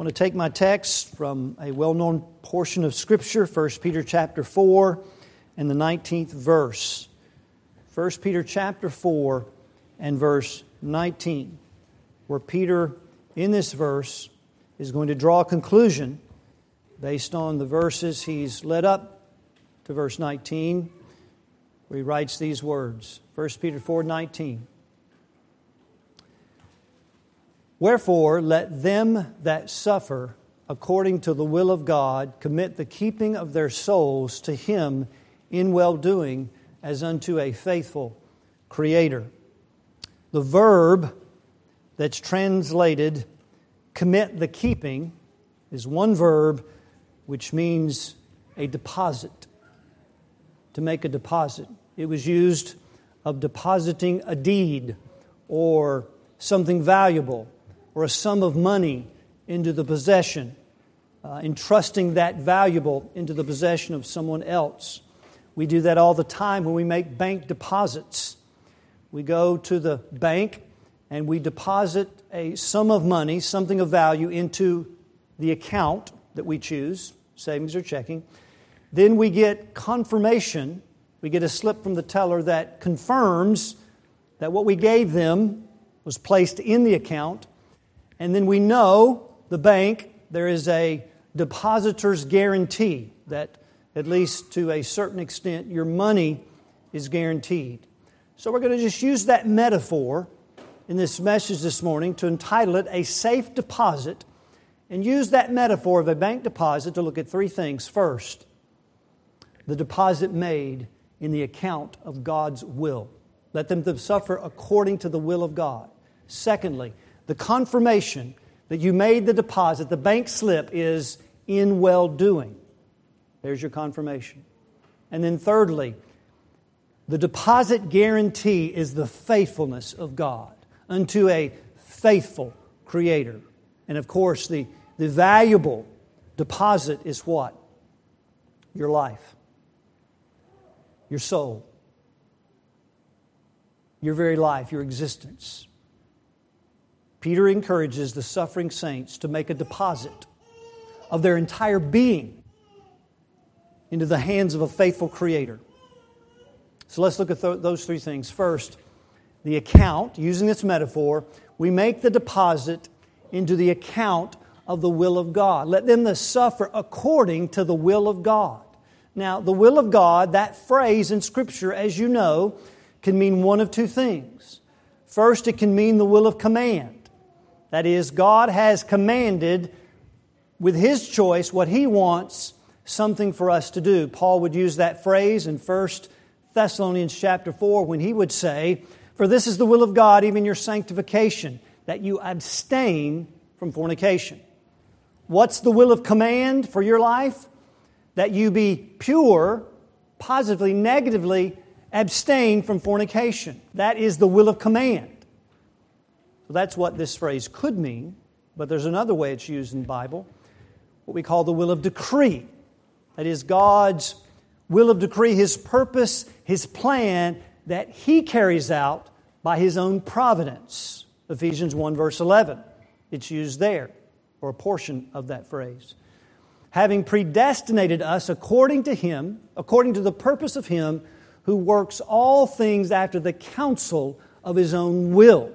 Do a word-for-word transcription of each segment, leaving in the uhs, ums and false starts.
I want to take my text from a well-known portion of Scripture, First Peter chapter four and the nineteenth verse. First Peter chapter four and verse nineteen, where Peter, in this verse, is going to draw a conclusion based on the verses he's led up to verse nineteen, where he writes these words. First Peter four nineteen. Wherefore, let them that suffer according to the will of God commit the keeping of their souls to Him in well-doing as unto a faithful Creator. The verb that's translated commit the keeping is one verb which means a deposit, to make a deposit. It was used of depositing a deed or something valuable, or a sum of money into the possession, uh, entrusting that valuable into the possession of someone else. We do that all the time when we make bank deposits. We go to the bank and we deposit a sum of money, something of value, into the account that we choose, savings or checking. Then we get confirmation. We get a slip from the teller that confirms that what we gave them was placed in the account. And then we know, the bank, there is a depositor's guarantee that, at least to a certain extent, your money is guaranteed. So we're going to just use that metaphor in this message this morning to entitle it A Safe Deposit, and use that metaphor of a bank deposit to look at three things. First, the deposit made in the account of God's will. Let them suffer according to the will of God. Secondly, the confirmation that you made the deposit, the bank slip, is in well-doing. There's your confirmation. And then thirdly, the deposit guarantee is the faithfulness of God unto a faithful Creator. And of course, the, the valuable deposit is what? Your life. Your soul. Your very life, your existence. Peter encourages the suffering saints to make a deposit of their entire being into the hands of a faithful Creator. So let's look at th- those three things. First, the account, using this metaphor, we make the deposit into the account of the will of God. Let them that suffer according to the will of God. Now, the will of God, that phrase in Scripture, as you know, can mean one of two things. First, it can mean the will of command. That is, God has commanded with His choice what He wants something for us to do. Paul would use that phrase in First Thessalonians chapter four when he would say, "For this is the will of God, even your sanctification, that you abstain from fornication." What's the will of command for your life? That you be pure, positively, negatively, abstain from fornication. That is the will of command. So that's what this phrase could mean, but there's another way it's used in the Bible, what we call the will of decree. That is God's will of decree, His purpose, His plan that He carries out by His own providence. Ephesians one verse eleven. It's used there, or a portion of that phrase. Having predestinated us according to Him, according to the purpose of Him who works all things after the counsel of His own will.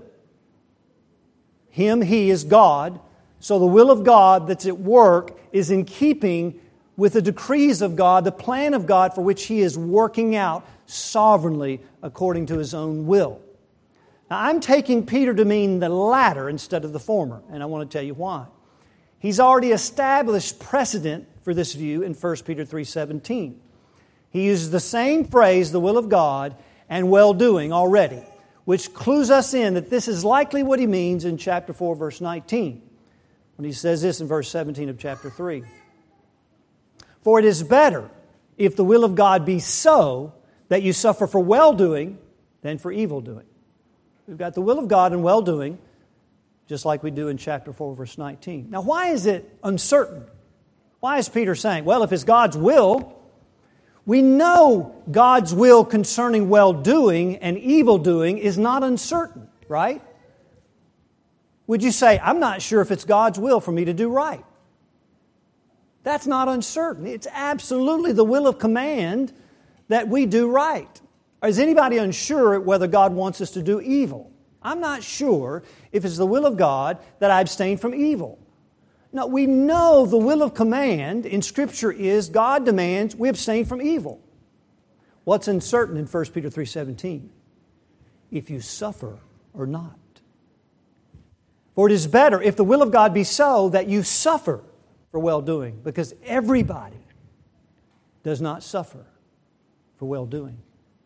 Him, He is God. So the will of God that's at work is in keeping with the decrees of God, the plan of God for which He is working out sovereignly according to His own will. Now, I'm taking Peter to mean the latter instead of the former, and I want to tell you why. He's already established precedent for this view in First Peter three seventeen. He uses the same phrase, the will of God, and well-doing already, which clues us in that this is likely what he means in chapter four, verse nineteen, when he says this in verse seventeen of chapter three. For it is better, if the will of God be so, that you suffer for well-doing than for evil-doing. We've got the will of God and well-doing, just like we do in chapter four, verse nineteen. Now, why is it uncertain? Why is Peter saying, well, if it's God's will, we know God's will concerning well-doing and evil-doing is not uncertain, right? Would you say, I'm not sure if it's God's will for me to do right? That's not uncertain. It's absolutely the will of command that we do right. Is anybody unsure whether God wants us to do evil? I'm not sure if it's the will of God that I abstain from evil. No, we know the will of command in Scripture is God demands we abstain from evil. What's uncertain in First Peter three seventeen? If you suffer or not. For it is better, if the will of God be so, that you suffer for well-doing, because everybody does not suffer for well-doing.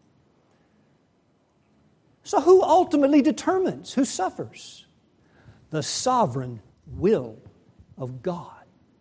So who ultimately determines who suffers? The sovereign will of God.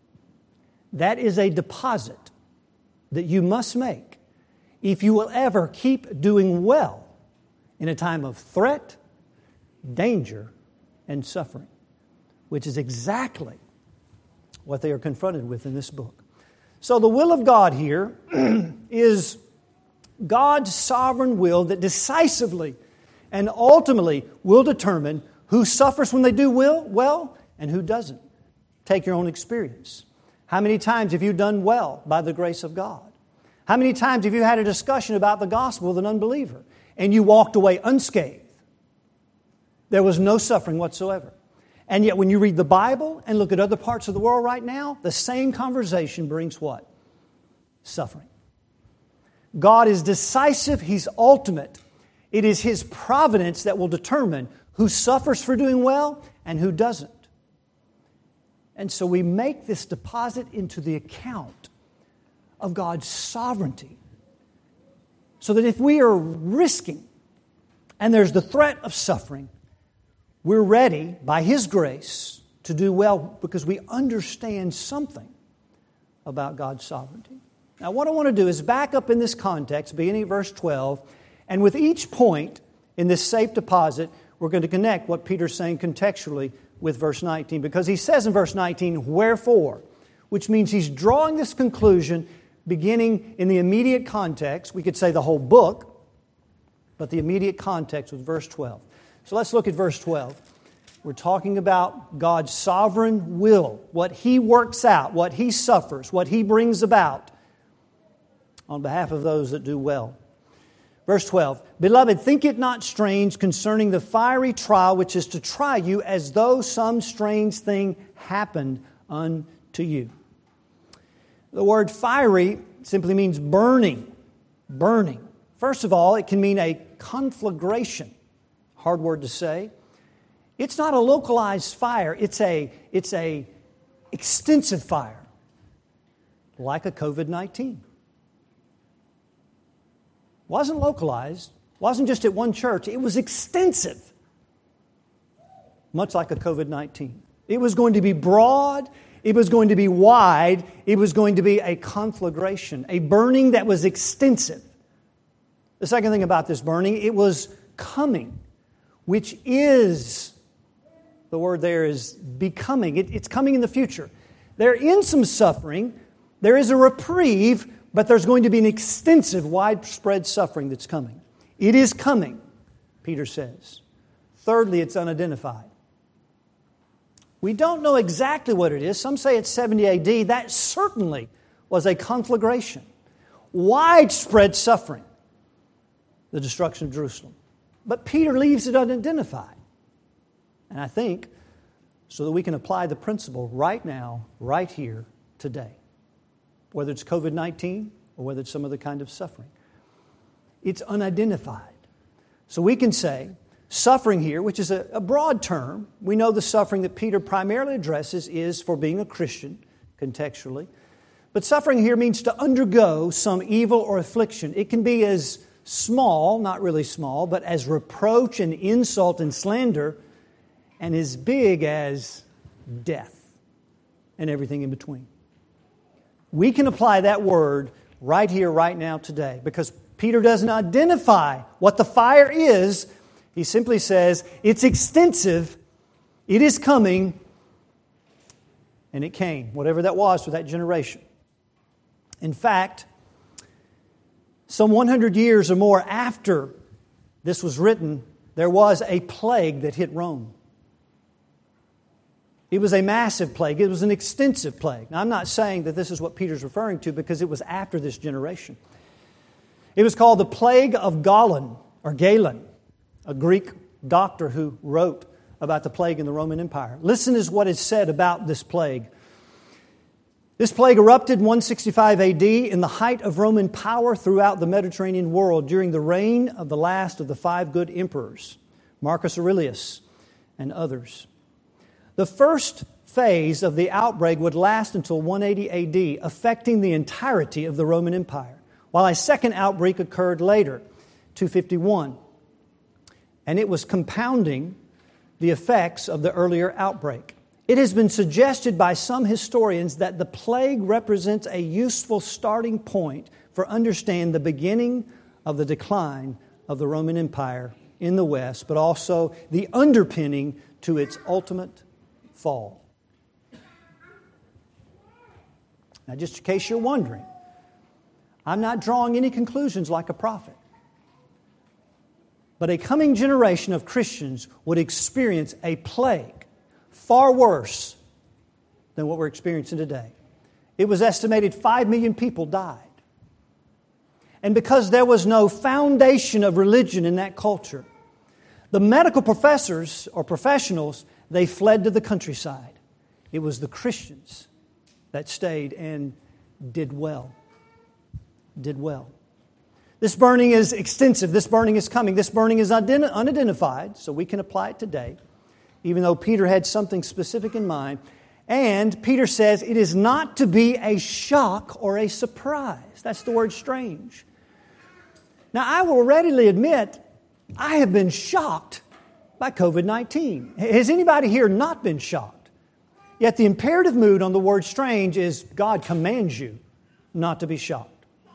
That is a deposit that you must make if you will ever keep doing well in a time of threat, danger, and suffering, which is exactly what they are confronted with in this book. So the will of God here is God's sovereign will that decisively and ultimately will determine who suffers when they do will, well and who doesn't. Take your own experience. How many times have you done well by the grace of God? How many times have you had a discussion about the gospel with an unbeliever and you walked away unscathed? There was no suffering whatsoever. And yet when you read the Bible and look at other parts of the world right now, the same conversation brings what? Suffering. God is decisive. He's ultimate. It is His providence that will determine who suffers for doing well and who doesn't. And so we make this deposit into the account of God's sovereignty, so that if we are risking and there's the threat of suffering, we're ready by His grace to do well because we understand something about God's sovereignty. Now what I want to do is back up in this context, beginning at verse twelve, and with each point in this safe deposit, we're going to connect what Peter's saying contextually with verse nineteen. Because he says in verse nineteen, wherefore, which means he's drawing this conclusion beginning in the immediate context. We could say the whole book, but the immediate context was verse twelve. So let's look at verse twelve. We're talking about God's sovereign will, what He works out, what He suffers, what He brings about on behalf of those that do well. Verse twelve, beloved, think it not strange concerning the fiery trial which is to try you, as though some strange thing happened unto you. The word fiery simply means burning, burning. First of all, it can mean a conflagration. Hard word to say. It's not a localized fire. It's a, it's a extensive fire, like a covid nineteen. Wasn't localized, wasn't just at one church. It was extensive, much like a covid nineteen. It was going to be broad. It was going to be wide. It was going to be a conflagration, a burning that was extensive. The second thing about this burning, it was coming, which is, the word there is becoming. It, it's coming in the future. They're in some suffering. There is a reprieve, but there's going to be an extensive, widespread suffering that's coming. It is coming, Peter says. Thirdly, it's unidentified. We don't know exactly what it is. Some say it's seventy A D. That certainly was a conflagration. Widespread suffering. The destruction of Jerusalem. But Peter leaves it unidentified. And I think so that we can apply the principle right now, right here, today. Whether it's covid nineteen or whether it's some other kind of suffering. It's unidentified. So we can say, suffering here, which is a, a broad term, we know the suffering that Peter primarily addresses is for being a Christian, contextually. But suffering here means to undergo some evil or affliction. It can be as small, not really small, but as reproach and insult and slander, and as big as death and everything in between. We can apply that word right here, right now, today, because Peter doesn't identify what the fire is. He simply says, it's extensive, it is coming, and it came, whatever that was for that generation. In fact, some one hundred years or more after this was written, there was a plague that hit Rome. It was a massive plague. It was an extensive plague. Now, I'm not saying that this is what Peter's referring to because it was after this generation. It was called the Plague of Galen, or Galen, a Greek doctor who wrote about the plague in the Roman Empire. Listen is what is said about this plague. This plague erupted in one sixty-five A D in the height of Roman power throughout the Mediterranean world during the reign of the last of the five good emperors, Marcus Aurelius and others. The first phase of the outbreak would last until one eighty A D, affecting the entirety of the Roman Empire, while a second outbreak occurred later, two fifty-one. And it was compounding the effects of the earlier outbreak. It has been suggested by some historians that the plague represents a useful starting point for understanding the beginning of the decline of the Roman Empire in the West, but also the underpinning to its ultimate fall. Now, just in case you're wondering, I'm not drawing any conclusions like a prophet. But a coming generation of Christians would experience a plague far worse than what we're experiencing today. It was estimated five million people died. And because there was no foundation of religion in that culture, the medical professors or professionals, they fled to the countryside. It was the Christians that stayed and did well. Did well. This burning is extensive. This burning is coming. This burning is ident- unidentified, so we can apply it today, even though Peter had something specific in mind. And Peter says it is not to be a shock or a surprise. That's the word strange. Now, I will readily admit, I have been shocked by covid nineteen. Has anybody here not been shocked? Yet the imperative mood on the word strange is God commands you not to be shocked.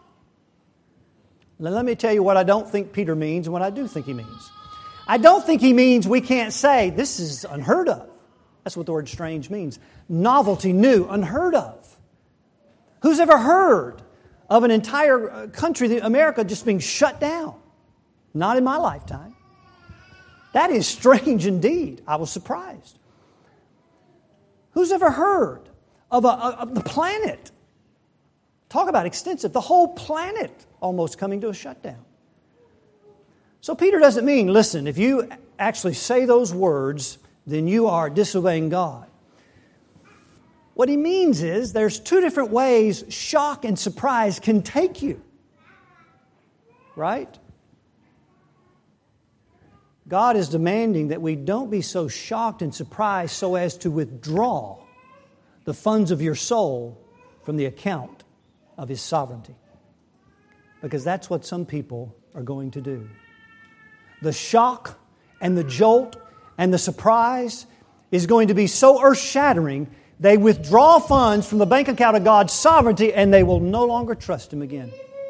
Now, let me tell you what I don't think Peter means and what I do think he means. I don't think he means we can't say this is unheard of. That's what the word strange means. Novelty, new, unheard of. Who's ever heard of an entire country, America, just being shut down? Not in my lifetime. That is strange indeed. I was surprised. Who's ever heard of, a, of the planet? Talk about extensive. The whole planet almost coming to a shutdown. So Peter doesn't mean, listen, if you actually say those words, then you are disobeying God. What he means is there's two different ways shock and surprise can take you. Right? God is demanding that we don't be so shocked and surprised so as to withdraw the funds of your soul from the account of His sovereignty. Because that's what some people are going to do. The shock and the jolt and the surprise is going to be so earth-shattering, they withdraw funds from the bank account of God's sovereignty and they will no longer trust Him again.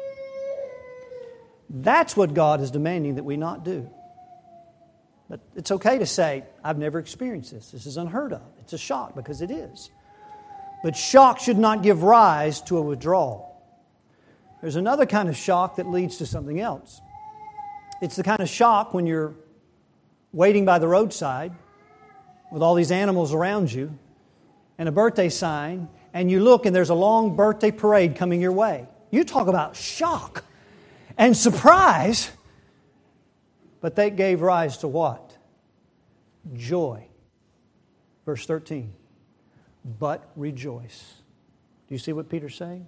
That's what God is demanding that we not do. But it's okay to say, I've never experienced this. This is unheard of. It's a shock because it is. But shock should not give rise to a withdrawal. There's another kind of shock that leads to something else. It's the kind of shock when you're waiting by the roadside with all these animals around you and a birthday sign, and you look and there's a long birthday parade coming your way. You talk about shock and surprise. But that gave rise to what? Joy. Verse thirteen. But rejoice. Do you see what Peter's saying?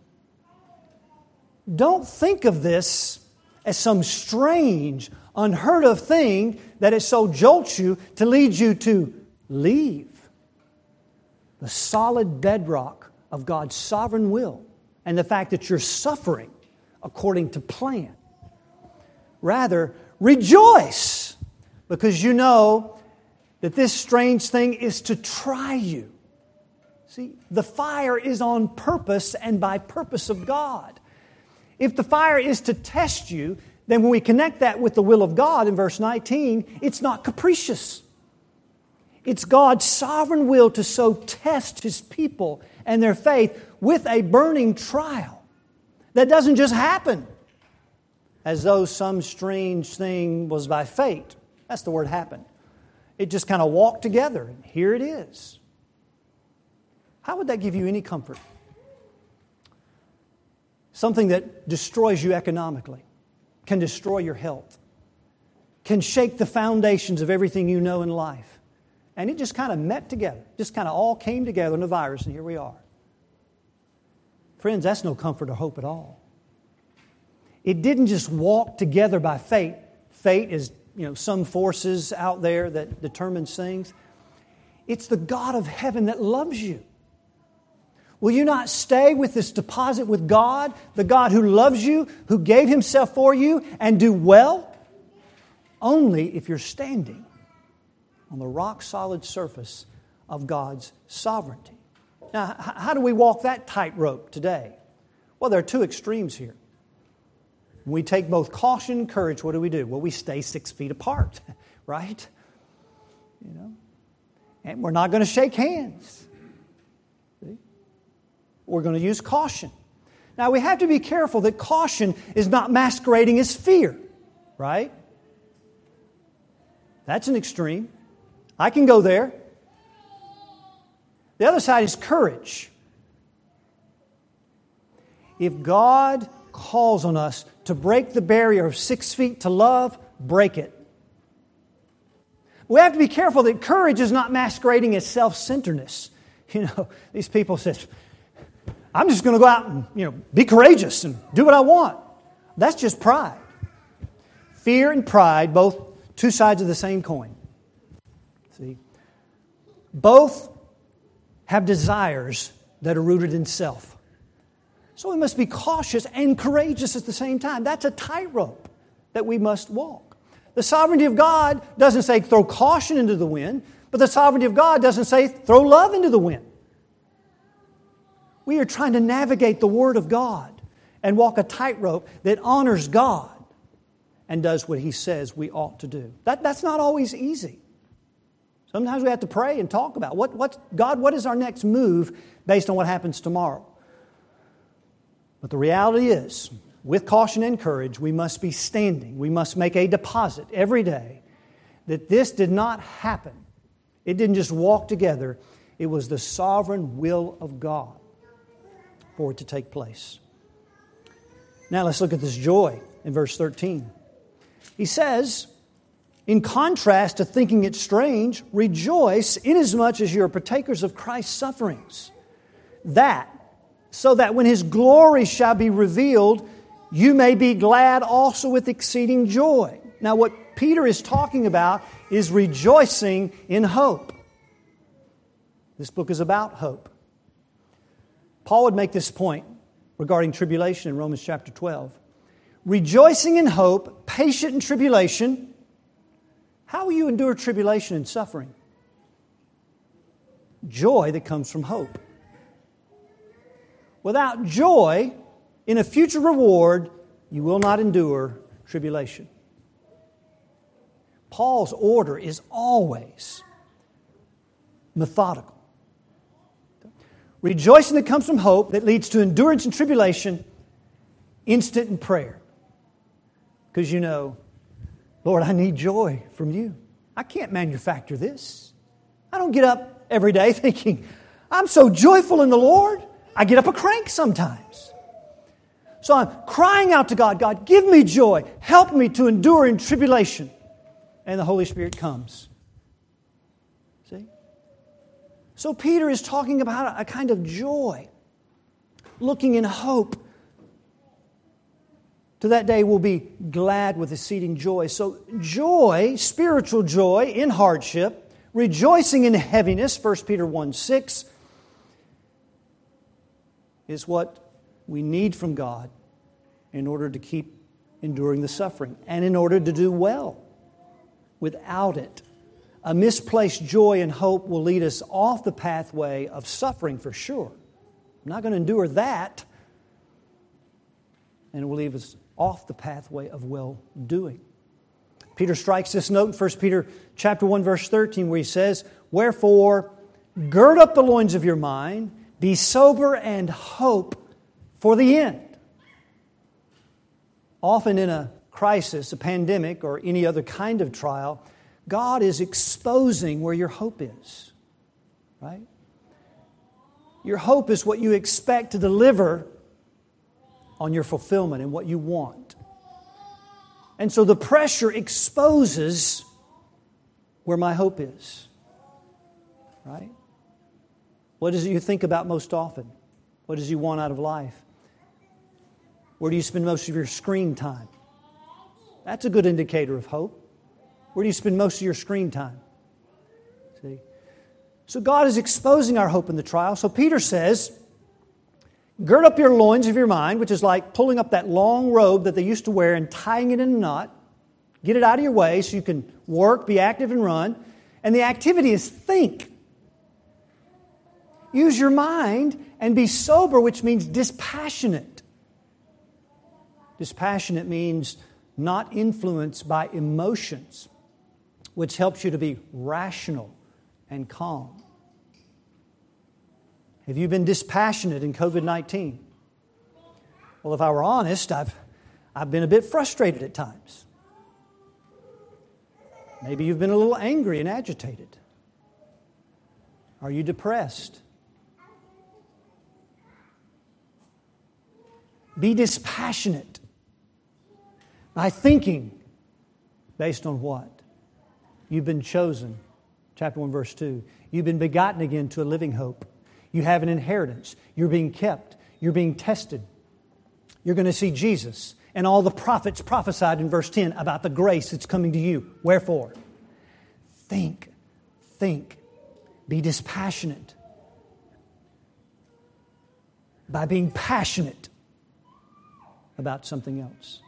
Don't think of this as some strange, unheard of thing that it so jolts you to lead you to leave the solid bedrock of God's sovereign will and the fact that you're suffering according to plan. Rather, rejoice, because you know that this strange thing is to try you. See, the fire is on purpose and by purpose of God. If the fire is to test you, then when we connect that with the will of God in verse nineteen, it's not capricious. It's God's sovereign will to so test His people and their faith with a burning trial that doesn't just happen as though some strange thing was by fate. That's the word happen. It just kind of walked together, and here it is. How would that give you any comfort? Something that destroys you economically, can destroy your health, can shake the foundations of everything you know in life. And it just kind of met together, just kind of all came together in a virus, and here we are. Friends, that's no comfort or hope at all. It didn't just walk together by fate. Fate is, you know, some forces out there that determines things. It's the God of heaven that loves you. Will you not stay with this deposit with God, the God who loves you, who gave Himself for you, and do well? Only if you're standing on the rock-solid surface of God's sovereignty. Now, how do we walk that tightrope today? Well, there are two extremes here. When we take both caution and courage, what do we do? Well, we stay six feet apart, right? You know, and we're not going to shake hands. See? We're going to use caution. Now, we have to be careful that caution is not masquerading as fear, right? That's an extreme. I can go there. The other side is courage. If God calls on us to break the barrier of six feet to love, break it. We have to be careful that courage is not masquerading as self-centeredness. You know, these people say, I'm just going to go out and, you know, be courageous and do what I want. That's just pride. Fear and pride, both two sides of the same coin. See? Both have desires that are rooted in self. So we must be cautious and courageous at the same time. That's a tightrope that we must walk. The sovereignty of God doesn't say throw caution into the wind, but the sovereignty of God doesn't say throw love into the wind. We are trying to navigate the Word of God and walk a tightrope that honors God and does what He says we ought to do. That, that's not always easy. Sometimes we have to pray and talk about what, what, God, what is our next move based on what happens tomorrow? But the reality is, with caution and courage, we must be standing. We must make a deposit every day that this did not happen. It didn't just walk together. It was the sovereign will of God for it to take place. Now let's look at this joy in verse thirteen. He says, in contrast to thinking it strange, rejoice inasmuch as you are partakers of Christ's sufferings. That, so that when His glory shall be revealed, you may be glad also with exceeding joy. Now what Peter is talking about is rejoicing in hope. This book is about hope. Paul would make this point regarding tribulation in Romans chapter twelve. Rejoicing in hope, patient in tribulation. How will you endure tribulation and suffering? Joy that comes from hope. Without joy in a future reward, you will not endure tribulation. Paul's order is always methodical. Rejoicing that comes from hope that leads to endurance in tribulation, instant in prayer. Because you know, Lord, I need joy from You. I can't manufacture this. I don't get up every day thinking, I'm so joyful in the Lord. I get up a crank sometimes. So I'm crying out to God, God, give me joy. Help me to endure in tribulation. And the Holy Spirit comes. See? So Peter is talking about a kind of joy, looking in hope. To that day we'll be glad with exceeding joy. So joy, spiritual joy in hardship, rejoicing in heaviness, First Peter one six, is what we need from God in order to keep enduring the suffering and in order to do well. Without it, a misplaced joy and hope will lead us off the pathway of suffering for sure. I'm not going to endure that. And it will leave us off the pathway of well-doing. Peter strikes this note in First Peter chapter one, verse thirteen, where he says, wherefore, gird up the loins of your mind, be sober and hope for the end. Often in a crisis, a pandemic, or any other kind of trial, God is exposing where your hope is. Right? Your hope is what you expect to deliver on your fulfillment and what you want. And so the pressure exposes where my hope is. Right? What is it you think about most often? What does you want out of life? Where do you spend most of your screen time? That's a good indicator of hope. Where do you spend most of your screen time? See? So God is exposing our hope in the trial. So Peter says, gird up your loins of your mind, which is like pulling up that long robe that they used to wear and tying it in a knot. Get it out of your way so you can work, be active, and run. And the activity is think. Use your mind and be sober, which means dispassionate. Dispassionate means not influenced by emotions, which helps you to be rational and calm. Have you been dispassionate in covid nineteen? Well, if I were honest, I've, I've been a bit frustrated at times. Maybe you've been a little angry and agitated. Are you depressed? Be dispassionate by thinking based on what? You've been chosen. Chapter one, verse two. You've been begotten again to a living hope. You have an inheritance. You're being kept. You're being tested. You're going to see Jesus. And all the prophets prophesied in verse ten about the grace that's coming to you. Wherefore? Think. Think. Be dispassionate. By being passionate about something else.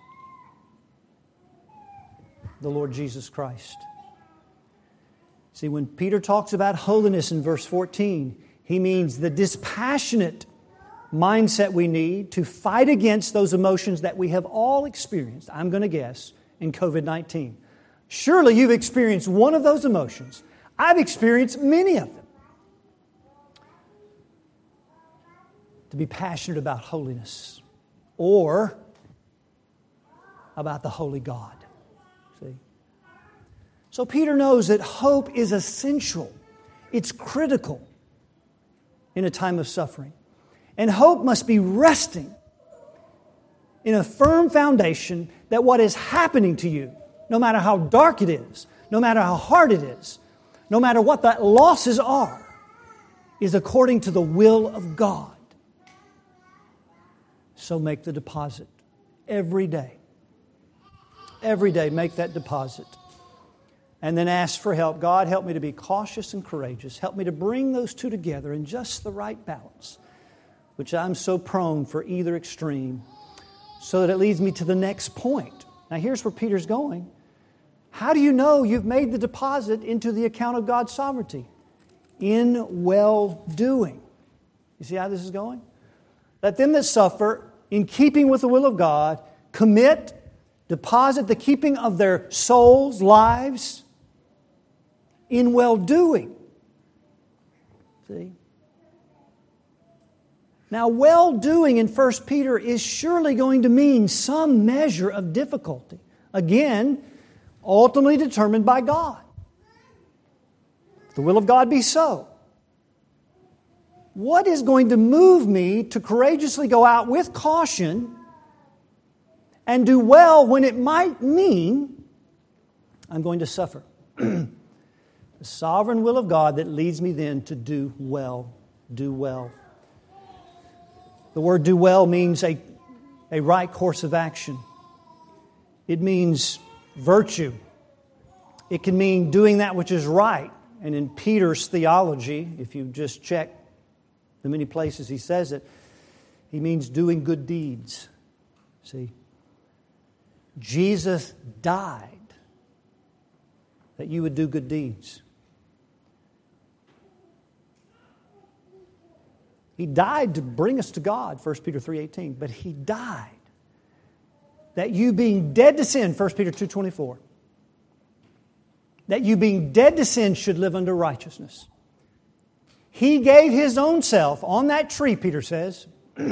The Lord Jesus Christ. See, when Peter talks about holiness in verse fourteen, he means the dispassionate mindset we need to fight against those emotions that we have all experienced, I'm going to guess, in covid nineteen. Surely you've experienced one of those emotions. I've experienced many of them. To be passionate about holiness or about the holy God. See? So Peter knows that hope is essential. It's critical in a time of suffering. And hope must be resting in a firm foundation that what is happening to you, no matter how dark it is, no matter how hard it is, no matter what the losses are, is according to the will of God. So make the deposit every day. Every day, make that deposit. And then ask for help. God, help me to be cautious and courageous. Help me to bring those two together in just the right balance, which I'm so prone for either extreme, so that it leads me to the next point. Now, here's where Peter's going. How do you know you've made the deposit into the account of God's sovereignty? In well-doing. You see how this is going? Let them that suffer, in keeping with the will of God, commit, deposit the keeping of their souls, lives, in well-doing. See? Now, well-doing in First Peter is surely going to mean some measure of difficulty. Again, ultimately determined by God. If the will of God be so. What is going to move me to courageously go out with caution and do well when it might mean I'm going to suffer? The sovereign will of God that leads me then to do well. Do well. The word do well means a, a right course of action. It means virtue. It can mean doing that which is right. And in Peter's theology, if you just check the many places he says it, he means doing good deeds. See? Jesus died that you would do good deeds. He died to bring us to God, First Peter three eighteen. But He died that you being dead to sin, First Peter two twenty-four. That you being dead to sin should live unto righteousness. He gave His own self on that tree, Peter says.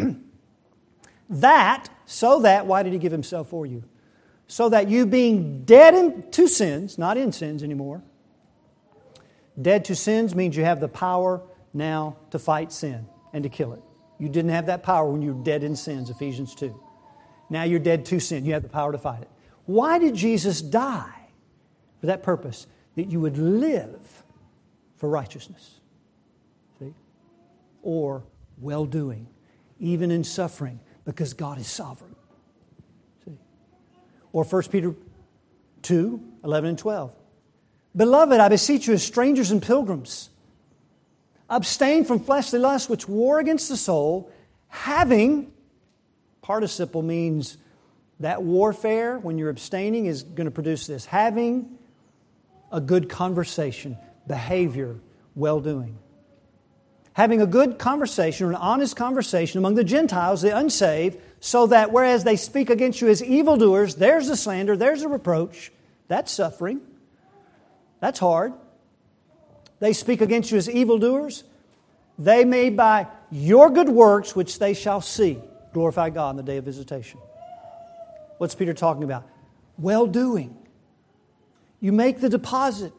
That, so that, why did He give Himself for you? So that you being dead in, to sins, not in sins anymore. Dead to sins means you have the power now to fight sin and to kill it. You didn't have that power when you were dead in sins, Ephesians two. Now you're dead to sin. You have the power to fight it. Why did Jesus die? For that purpose, that you would live for righteousness. See? Or well-doing, even in suffering, because God is sovereign. See? Or First Peter two, eleven and twelve. Beloved, I beseech you as strangers and pilgrims, abstain from fleshly lusts which war against the soul, having, participle means that warfare, when you're abstaining, is going to produce this. Having a good conversation, behavior, well-doing. Having a good conversation or an honest conversation among the Gentiles, the unsaved, so that whereas they speak against you as evildoers, there's a slander, there's a reproach. That's suffering. That's hard. They speak against you as evildoers. They may by your good works, which they shall see, glorify God in the day of visitation. What's Peter talking about? Well-doing. You make the deposit.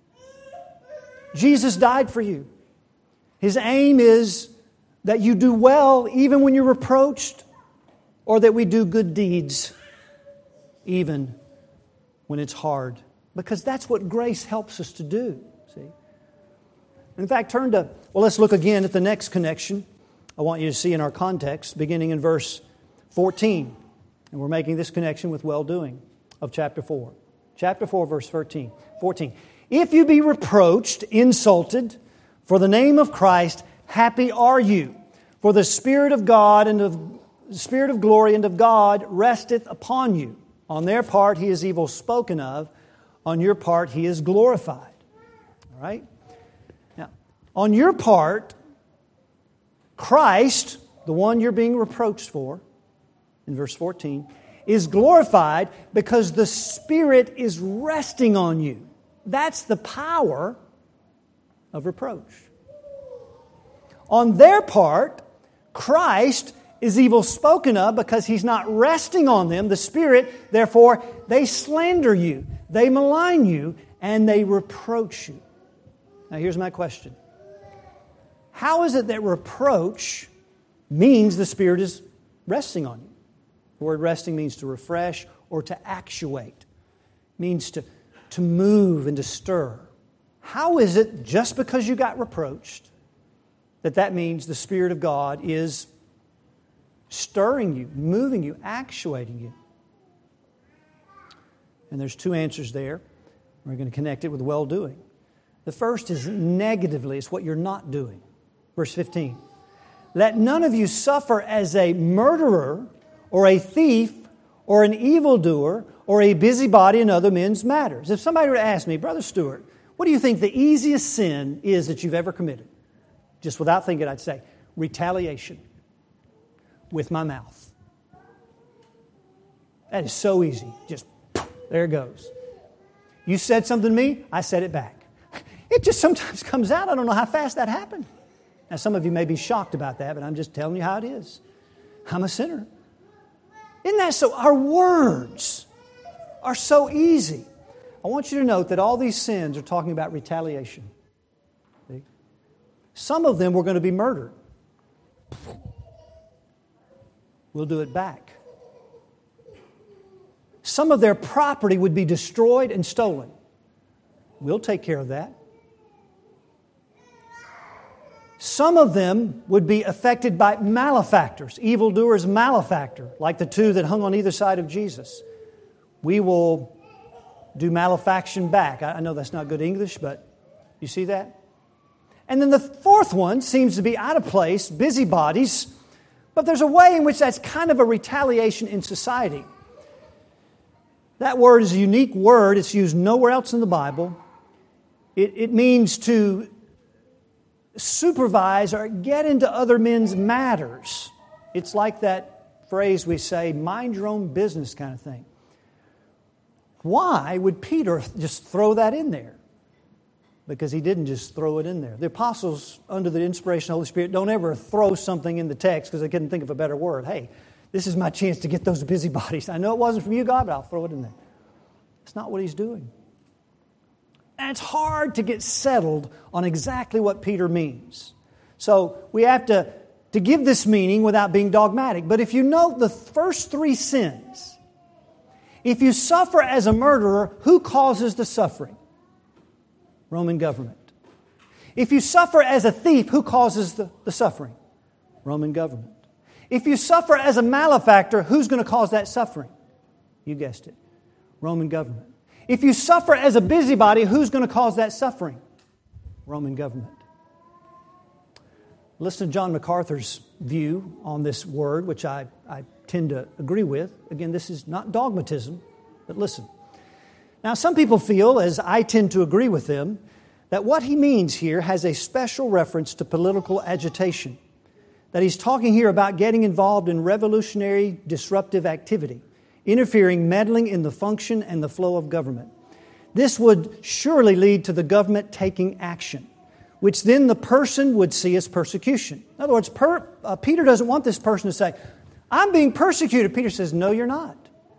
Jesus died for you. His aim is that you do well even when you're reproached, or that we do good deeds even when it's hard. Because that's what grace helps us to do. See? In fact, turn to, well, let's look again at the next connection I want you to see in our context, beginning in verse fourteen. And we're making this connection with well-doing of chapter four. Chapter four, verse fourteen. If you be reproached, insulted, for the name of Christ, happy are you. For the Spirit of God and of the Spirit of glory and of God resteth upon you. On their part He is evil spoken of. On your part He is glorified. All right? Now, on your part, Christ, the one you're being reproached for, in verse fourteen, is glorified because the Spirit is resting on you. That's the power of reproach. On their part, Christ is evil spoken of because He's not resting on them, the Spirit. Therefore, they slander you, they malign you, and they reproach you. Now, here's my question. How is it that reproach means the Spirit is resting on you? The word resting means to refresh or to actuate. It means to, to move and to stir. How is it, just because you got reproached, that that means the Spirit of God is stirring you, moving you, actuating you? And there's two answers there. We're going to connect it with well-doing. The first is negatively. It's what you're not doing. Verse fifteen. Let none of you suffer as a murderer or a thief or an evildoer or a busybody in other men's matters. If somebody were to ask me, Brother Stewart, what do you think the easiest sin is that you've ever committed? Just without thinking, I'd say, retaliation with my mouth. That is so easy. Just, there it goes. You said something to me, I said it back. It just sometimes comes out. I don't know how fast that happened. Now, some of you may be shocked about that, but I'm just telling you how it is. I'm a sinner. Isn't that so? Our words are so easy. I want you to note that all these sins are talking about retaliation. See? Some of them were going to be murdered. We'll do it back. Some of their property would be destroyed and stolen. We'll take care of that. Some of them would be affected by malefactors, evildoers, malefactor, like the two that hung on either side of Jesus. We will do malefaction back. I know that's not good English, but you see that? And then the fourth one seems to be out of place, busybodies, but there's a way in which that's kind of a retaliation in society. That word is a unique word. It's used nowhere else in the Bible. It, it means to supervise or get into other men's matters. It's like that phrase we say, mind your own business kind of thing. Why would Peter just throw that in there? Because he didn't just throw it in there. The apostles, under the inspiration of the Holy Spirit, don't ever throw something in the text because they couldn't think of a better word. Hey, this is my chance to get those busybodies. I know it wasn't from you, God, but I'll throw it in there. It's not what he's doing. And it's hard to get settled on exactly what Peter means. So we have to to give this meaning without being dogmatic. But if you note the first three sins, if you suffer as a murderer, who causes the suffering? Roman government. If you suffer as a thief, who causes the, the suffering? Roman government. If you suffer as a malefactor, who's going to cause that suffering? You guessed it. Roman government. If you suffer as a busybody, who's going to cause that suffering? Roman government. Listen to John MacArthur's view on this word, which I, I tend to agree with. Again, this is not dogmatism, but listen. Now, some people feel, as I tend to agree with them, that what he means here has a special reference to political agitation. That he's talking here about getting involved in revolutionary, disruptive activity, interfering, meddling in the function and the flow of government. This would surely lead to the government taking action, which then the person would see as persecution. In other words, per, uh, Peter doesn't want this person to say, I'm being persecuted. Peter says, no, you're not.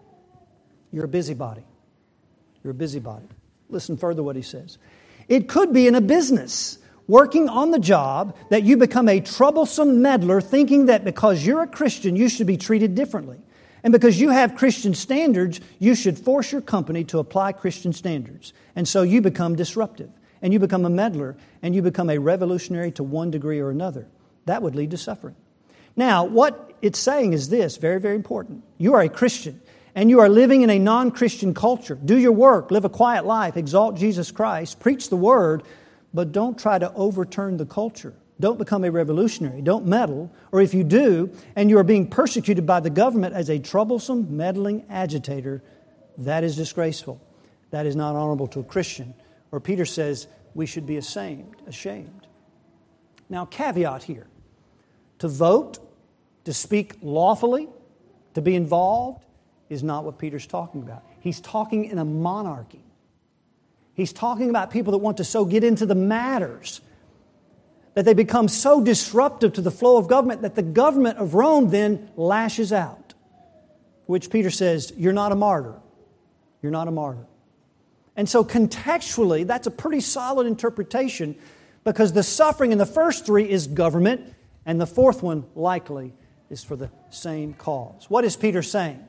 You're a busybody. You're a busybody. Listen further what he says. It could be in a business, working on the job, that you become a troublesome meddler, thinking that because you're a Christian, you should be treated differently. And because you have Christian standards, you should force your company to apply Christian standards. And so you become disruptive, and you become a meddler, and you become a revolutionary to one degree or another. That would lead to suffering. Now, what it's saying is this, very, very important. You are a Christian, and you are living in a non-Christian culture. Do your work, live a quiet life, exalt Jesus Christ, preach the Word, but don't try to overturn the culture. Don't become a revolutionary. Don't meddle. Or if you do, and you are being persecuted by the government as a troublesome, meddling agitator, that is disgraceful. That is not honorable to a Christian. Or Peter says we should be ashamed. Ashamed. Now, caveat here. To vote, to speak lawfully, to be involved, is not what Peter's talking about. He's talking in a monarchy. He's talking about people that want to so get into the matters that they become so disruptive to the flow of government that the government of Rome then lashes out. Which Peter says, you're not a martyr. You're not a martyr. And so contextually, that's a pretty solid interpretation, because the suffering in the first three is government, and the fourth one likely is for the same cause. What is Peter saying?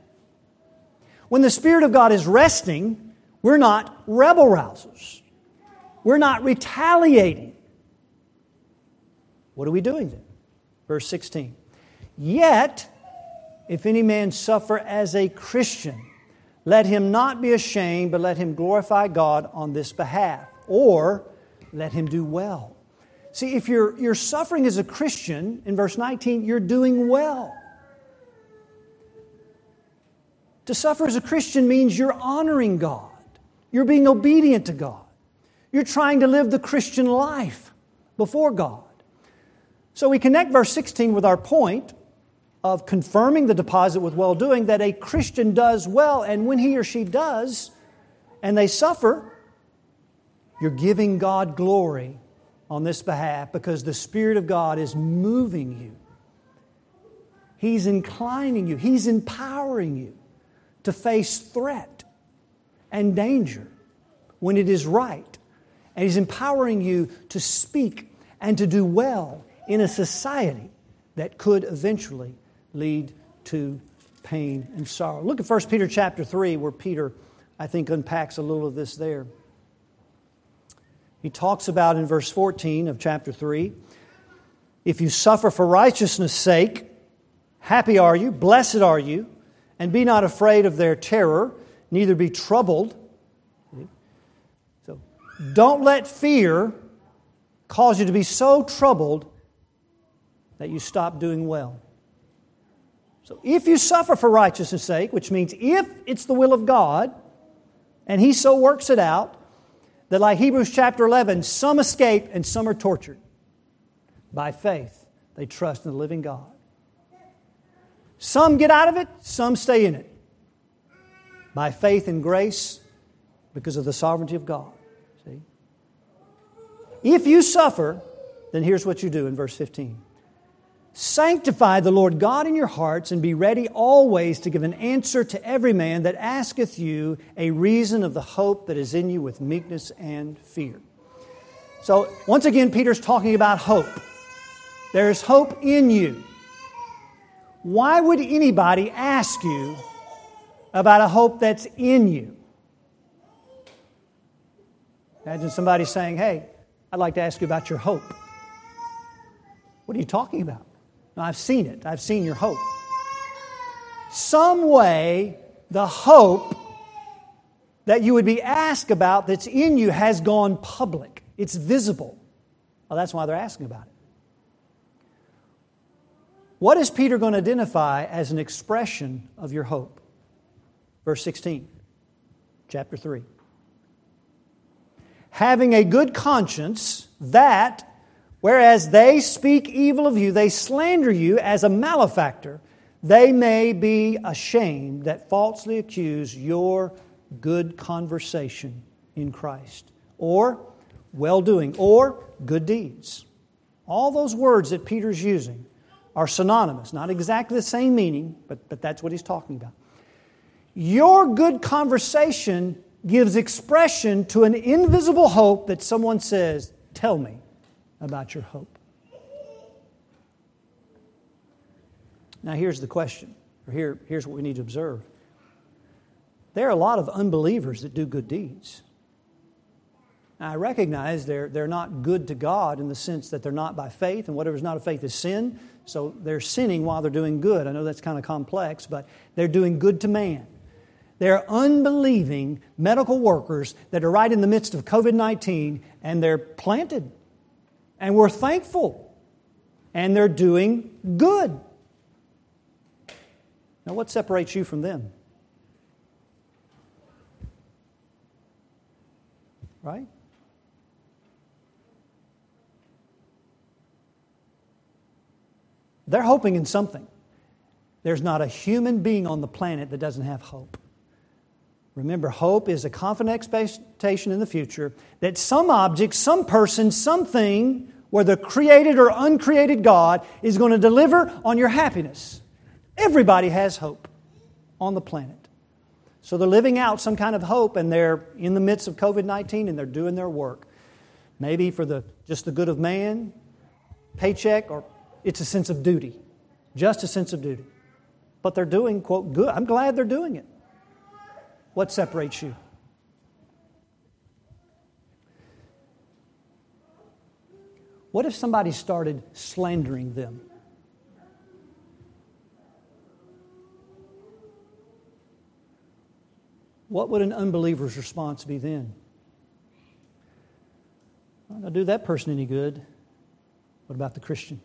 When the Spirit of God is resting, we're not rebel rousers. We're not retaliating. What are we doing then? Verse sixteen. Yet, if any man suffer as a Christian, let him not be ashamed, but let him glorify God on this behalf. Or, let him do well. See, if you're, you're suffering as a Christian, in verse nineteen, you're doing well. To suffer as a Christian means you're honoring God. You're being obedient to God. You're trying to live the Christian life before God. So we connect verse sixteen with our point of confirming the deposit with well-doing, that a Christian does well, and when he or she does, and they suffer, you're giving God glory on this behalf because the Spirit of God is moving you. He's inclining you. He's empowering you to face threat and danger when it is right. And He's empowering you to speak and to do well in a society that could eventually lead to pain and sorrow. Look at First Peter chapter three, where Peter, I think, unpacks a little of this there. He talks about in verse fourteen of chapter three, if you suffer for righteousness' sake, happy are you, blessed are you, and be not afraid of their terror, neither be troubled. So don't let fear cause you to be so troubled that you stop doing well. So if you suffer for righteousness' sake, which means if it's the will of God, and He so works it out, that like Hebrews chapter eleven, some escape and some are tortured. By faith, they trust in the living God. Some get out of it, some stay in it. By faith and grace, because of the sovereignty of God. See? If you suffer, then here's what you do in verse fifteen. Sanctify the Lord God in your hearts, and be ready always to give an answer to every man that asketh you a reason of the hope that is in you with meekness and fear. So, once again, Peter's talking about hope. There's hope in you. Why would anybody ask you about a hope that's in you? Imagine somebody saying, hey, I'd like to ask you about your hope. What are you talking about? No, I've seen it. I've seen your hope. Some way, the hope that you would be asked about that's in you has gone public. It's visible. Well, that's why they're asking about it. What is Peter going to identify as an expression of your hope? Verse sixteen, chapter three. Having a good conscience, that, whereas they speak evil of you, they slander you as a malefactor, they may be ashamed that falsely accuse your good conversation in Christ, or well-doing, or good deeds. All those words that Peter's using are synonymous. Not exactly the same meaning, but, but that's what he's talking about. Your good conversation gives expression to an invisible hope that someone says, tell me about your hope. Now here's the question, or here, here's what we need to observe. There are a lot of unbelievers that do good deeds. Now, I recognize they're, they're not good to God in the sense that they're not by faith, and whatever's not of faith is sin, so they're sinning while they're doing good. I know that's kind of complex, but they're doing good to man. They're unbelieving medical workers that are right in the midst of covid nineteen, and they're planted. And we're thankful. And they're doing good. Now, what separates you from them? Right? They're hoping in something. There's not a human being on the planet that doesn't have hope. Remember, hope is a confident expectation in the future that some object, some person, something, whether created or uncreated God, is going to deliver on your happiness. Everybody has hope on the planet. So they're living out some kind of hope, and they're in the midst of covid nineteen, and they're doing their work. Maybe for the just the good of man, paycheck, or it's a sense of duty. Just a sense of duty. But they're doing, quote, good. I'm glad they're doing it. What separates you? What if somebody started slandering them? What would an unbeliever's response be then? Well, not do that person any good. What about the Christian?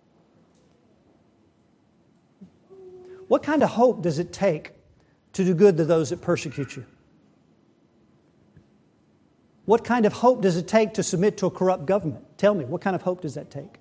What kind of hope does it take to do good to those that persecute you? What kind of hope does it take to submit to a corrupt government? Tell me, what kind of hope does that take?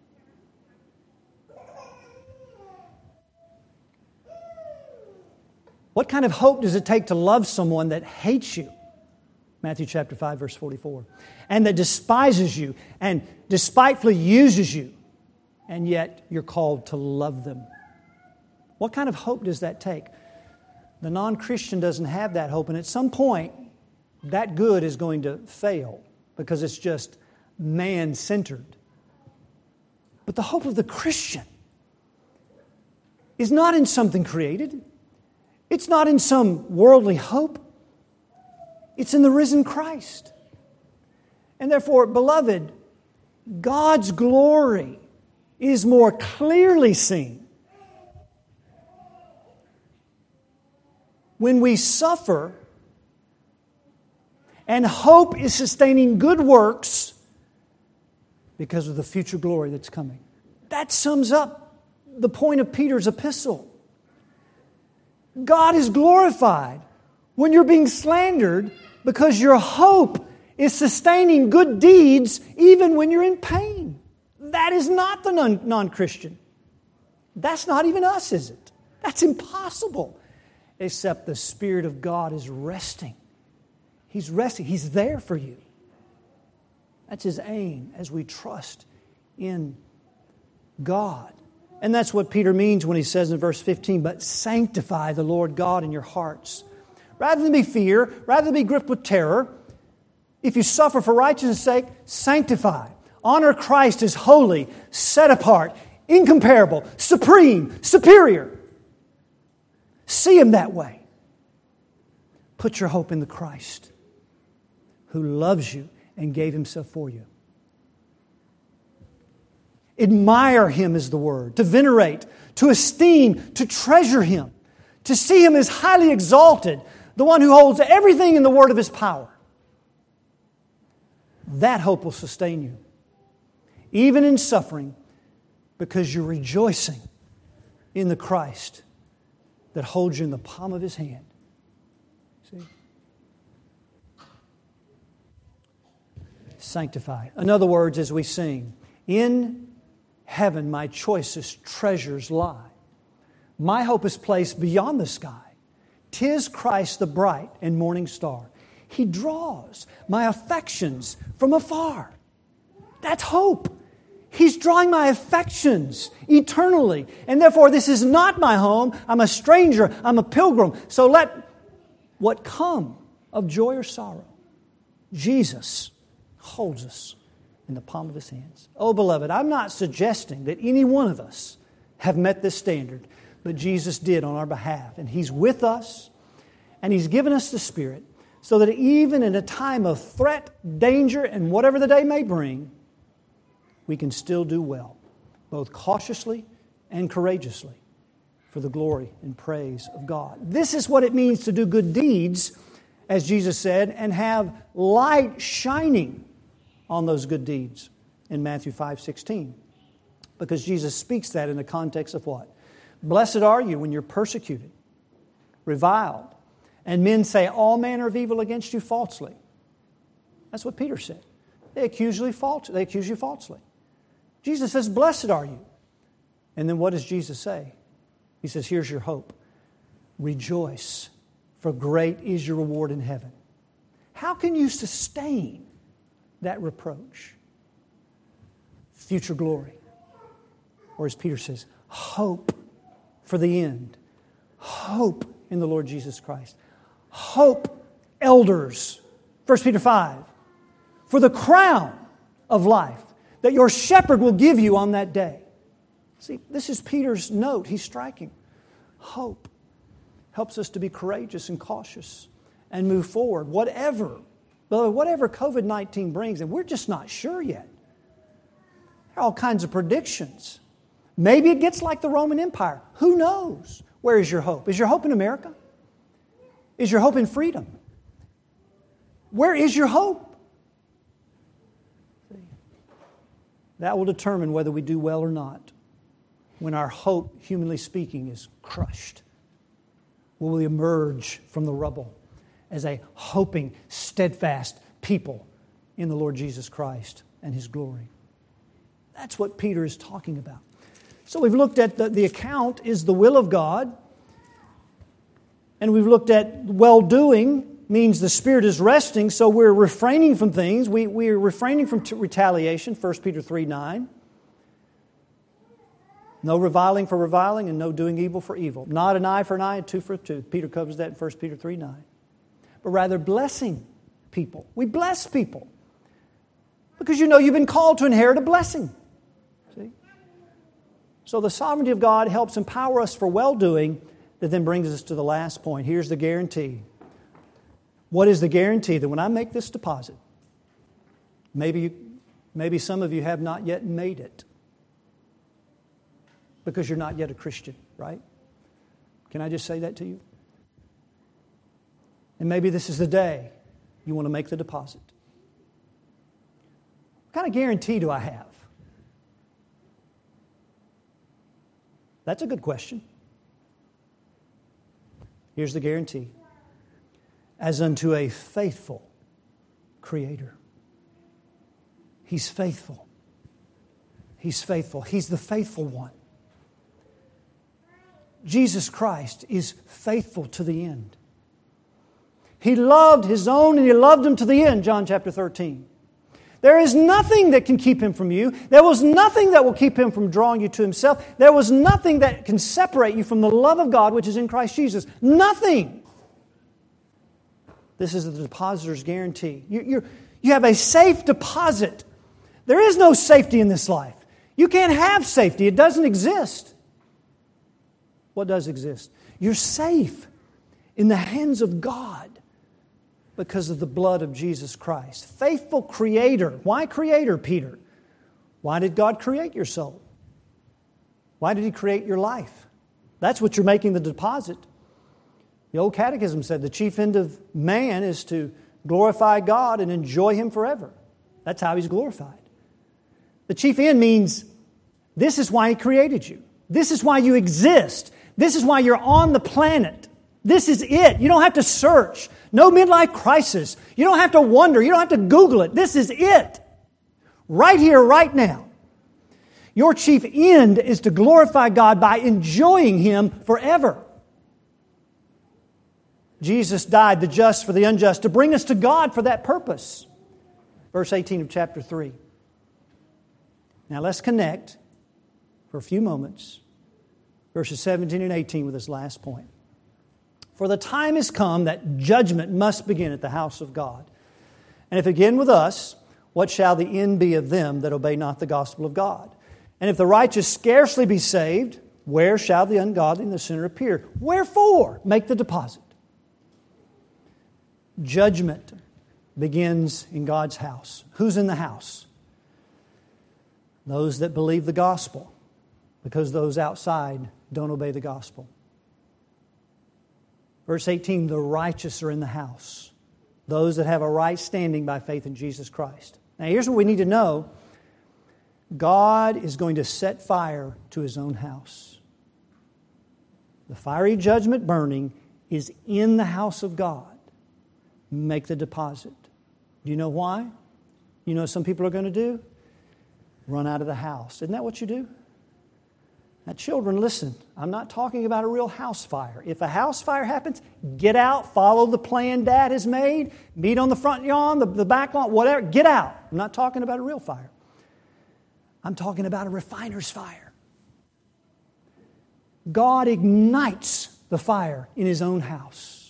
What kind of hope does it take to love someone that hates you? Matthew chapter five, verse forty-four. And that despises you and despitefully uses you, and yet you're called to love them. What kind of hope does that take? The non-Christian doesn't have that hope, and at some point, that good is going to fail because it's just man-centered. But the hope of the Christian is not in something created. It's not in some worldly hope. It's in the risen Christ. And therefore, beloved, God's glory is more clearly seen when we suffer and hope is sustaining good works because of the future glory that's coming. That sums up the point of Peter's epistle. God is glorified when you're being slandered because your hope is sustaining good deeds even when you're in pain. That is not the non- non-Christian. That's not even us, is it? That's impossible. Except the Spirit of God is resting. He's resting. He's there for you. That's His aim as we trust in God. And that's what Peter means when he says in verse fifteen, but sanctify the Lord God in your hearts. Rather than be fear, rather than be gripped with terror, if you suffer for righteousness' sake, sanctify. Honor Christ as holy, set apart, incomparable, supreme, superior. See Him that way. Put your hope in the Christ who loves you and gave Himself for you. Admire Him is the word. To venerate, to esteem, to treasure Him. To see Him as highly exalted, the one who holds everything in the word of His power. That hope will sustain you, even in suffering, because you're rejoicing in the Christ that holds you in the palm of His hand. See? Sanctified. In other words, as we sing, in heaven my choicest treasures lie. My hope is placed beyond the sky. 'Tis Christ the bright and morning star. He draws my affections from afar. That's hope. He's drawing my affections eternally. And therefore, this is not my home. I'm a stranger. I'm a pilgrim. So let what come of joy or sorrow, Jesus holds us in the palm of His hands. Oh, beloved, I'm not suggesting that any one of us have met this standard, but Jesus did on our behalf. And He's with us, and He's given us the Spirit, so that even in a time of threat, danger, and whatever the day may bring, we can still do well, both cautiously and courageously, for the glory and praise of God. This is what it means to do good deeds, as Jesus said, and have light shining on those good deeds in Matthew five sixteen. Because Jesus speaks that in the context of what? Blessed are you when you're persecuted, reviled, and men say all manner of evil against you falsely. That's what Peter said. They accuse you falsely. They accuse you falsely. Jesus says, blessed are you. And then what does Jesus say? He says, here's your hope. Rejoice, for great is your reward in heaven. How can you sustain that reproach? Future glory. Or as Peter says, hope for the end. Hope in the Lord Jesus Christ. Hope, elders. First Peter five. For the crown of life that your shepherd will give you on that day. See, this is Peter's note he's striking. Hope helps us to be courageous and cautious and move forward. Whatever, whatever covid nineteen brings, and we're just not sure yet. There are all kinds of predictions. Maybe it gets like the Roman Empire. Who knows? Where is your hope? Is your hope in America? Is your hope in freedom? Where is your hope? That will determine whether we do well or not. When our hope, humanly speaking, is crushed, will we emerge from the rubble as a hoping, steadfast people in the Lord Jesus Christ and His glory? That's what Peter is talking about. So we've looked at the, the account is the will of God. And we've looked at well-doing means the Spirit is resting, so we're refraining from things. We, we're refraining from t- retaliation, First Peter three nine. No reviling for reviling and no doing evil for evil. Not an eye for an eye and tooth for a tooth. Peter covers that in First Peter three nine. But rather blessing people. We bless people. Because you know you've been called to inherit a blessing. See? So the sovereignty of God helps empower us for well-doing. That then brings us to the last point. Here's the guarantee. What is the guarantee? That when I make this deposit, maybe, you, maybe some of you have not yet made it because you're not yet a Christian, right? Can I just say that to you? And maybe this is the day you want to make the deposit. What kind of guarantee do I have? That's a good question. Here's the guarantee. As unto a faithful Creator. He's faithful. He's faithful. He's the faithful one. Jesus Christ is faithful to the end. He loved His own and He loved them to the end, John chapter thirteen. There is nothing that can keep Him from you. There was nothing that will keep Him from drawing you to Himself. There was nothing that can separate you from the love of God which is in Christ Jesus. Nothing. This is the depositor's guarantee. You, you're, you have a safe deposit There is no safety in this life. You can't have safety. It doesn't exist. What does exist? You're safe in the hands of God because of the blood of Jesus Christ. Faithful Creator. Why Creator, Peter? Why did God create your soul? Why did He create your life? That's what you're making the deposit. The old catechism said the chief end of man is to glorify God and enjoy Him forever. That's how He's glorified. The chief end means this is why He created you. This is why you exist. This is why you're on the planet. This is it. You don't have to search. No midlife crisis. You don't have to wonder. You don't have to Google it. This is it. Right here, right now. Your chief end is to glorify God by enjoying Him forever. Jesus died, the just for the unjust, to bring us to God for that purpose. Verse eighteen of chapter three. Now let's connect for a few moments verses seventeen and eighteen with this last point. For the time has come that judgment must begin at the house of God. And if it begin with us, what shall the end be of them that obey not the gospel of God? And if the righteous scarcely be saved, where shall the ungodly and the sinner appear? Wherefore make the deposit? Judgment begins in God's house. Who's in the house? Those that believe the gospel, because those outside don't obey the gospel. Verse eighteen, the righteous are in the house. Those that have a right standing by faith in Jesus Christ. Now here's what we need to know. God is going to set fire to His own house. The fiery judgment burning is in the house of God. Make the deposit. Do you know why? You know what some people are going to do? Run out of the house. Isn't that what you do? Now, children, listen. I'm not talking about a real house fire. If a house fire happens, get out, follow the plan Dad has made, meet on the front lawn, the, the back lawn, whatever. Get out. I'm not talking about a real fire. I'm talking about a refiner's fire. God ignites the fire in His own house.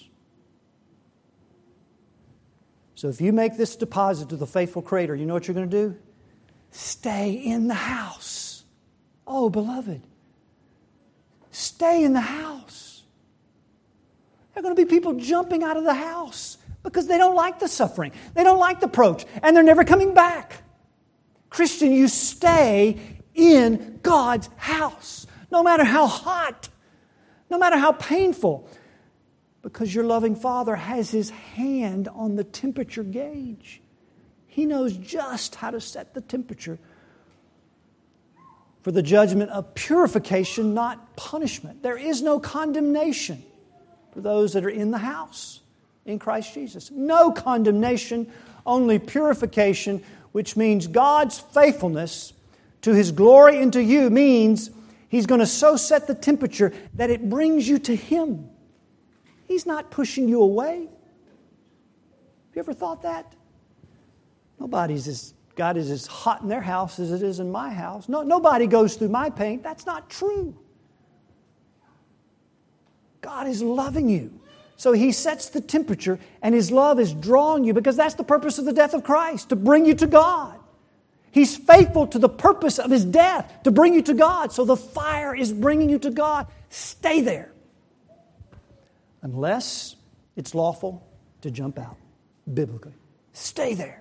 So if you make this deposit to the faithful Creator, you know what you're going to do? Stay in the house. Oh, beloved. Stay in the house. There are going to be people jumping out of the house because they don't like the suffering. They don't like the approach, and they're never coming back. Christian, you stay in God's house, no matter how hot, no matter how painful, because your loving Father has His hand on the temperature gauge. He knows just how to set the temperature for the judgment of purification, not punishment. There is no condemnation for those that are in the house in Christ Jesus. No condemnation, only purification, which means God's faithfulness to His glory and to you means He's going to so set the temperature that it brings you to Him. He's not pushing you away. Have you ever thought that? Nobody's as God is as hot in their house as it is in my house. No, nobody goes through my pain. That's not true. God is loving you. So He sets the temperature and His love is drawing you because that's the purpose of the death of Christ, to bring you to God. He's faithful to the purpose of His death, to bring you to God. So the fire is bringing you to God. Stay there. Unless it's lawful to jump out, biblically. Stay there.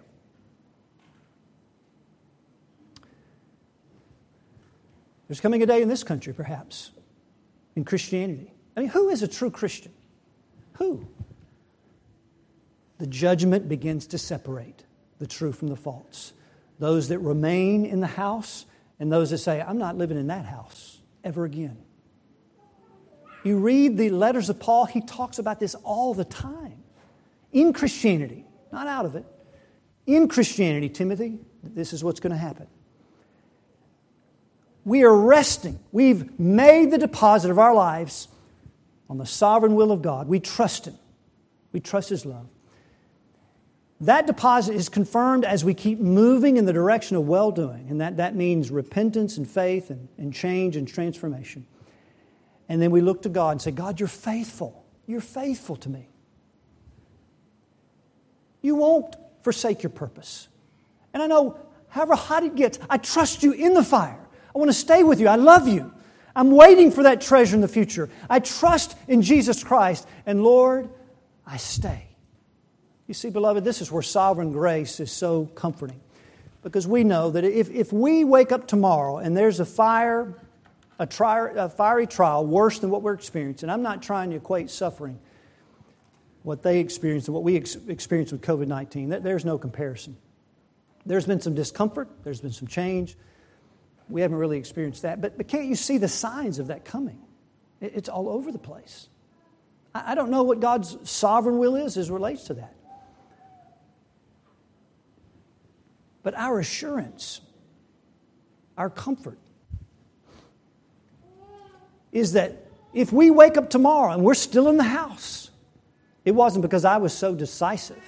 There's coming a day in this country, perhaps, in Christianity. I mean, who is a true Christian? Who? The judgment begins to separate the true from the false. Those that remain in the house and those that say, I'm not living in that house ever again. You read the letters of Paul, he talks about this all the time. In Christianity, not out of it. In Christianity, Timothy, this is what's going to happen. We are resting. We've made the deposit of our lives on the sovereign will of God. We trust Him. We trust His love. That deposit is confirmed as we keep moving in the direction of well-doing. And that, that means repentance and faith and, and change and transformation. And then we look to God and say, God, You're faithful. You're faithful to me. You won't forsake your purpose. And I know however hot it gets, I trust you in the fire. I want to stay with you. I love you. I'm waiting for that treasure in the future. I trust in Jesus Christ. And Lord, I stay. You see, beloved, this is where sovereign grace is so comforting. Because we know that if, if we wake up tomorrow and there's a fire, a, tri- a fiery trial worse than what we're experiencing, I'm not trying to equate suffering, what they experienced and what we ex- experienced with covid nineteen. There's no comparison. There's been some discomfort. There's been some change. We haven't really experienced that. But, but can't you see the signs of that coming? It, it's all over the place. I, I don't know what God's sovereign will is as it relates to that. But our assurance, our comfort, is that if we wake up tomorrow and we're still in the house, it wasn't because I was so decisive.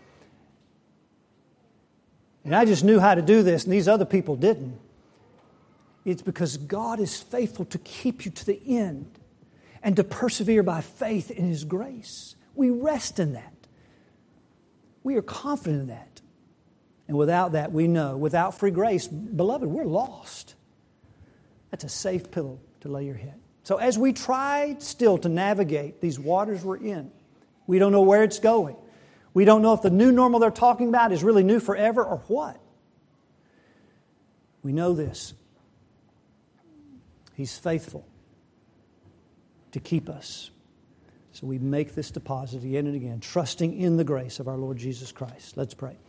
And I just knew how to do this and these other people didn't. It's because God is faithful to keep you to the end and to persevere by faith in His grace. We rest in that. We are confident in that. And without that, we know, without free grace, beloved, we're lost. That's a safe pillow to lay your head. So as we try still to navigate these waters we're in, we don't know where it's going. We don't know if the new normal they're talking about is really new forever or what. We know this. He's faithful to keep us. So we make this deposit again and again, trusting in the grace of our Lord Jesus Christ. Let's pray.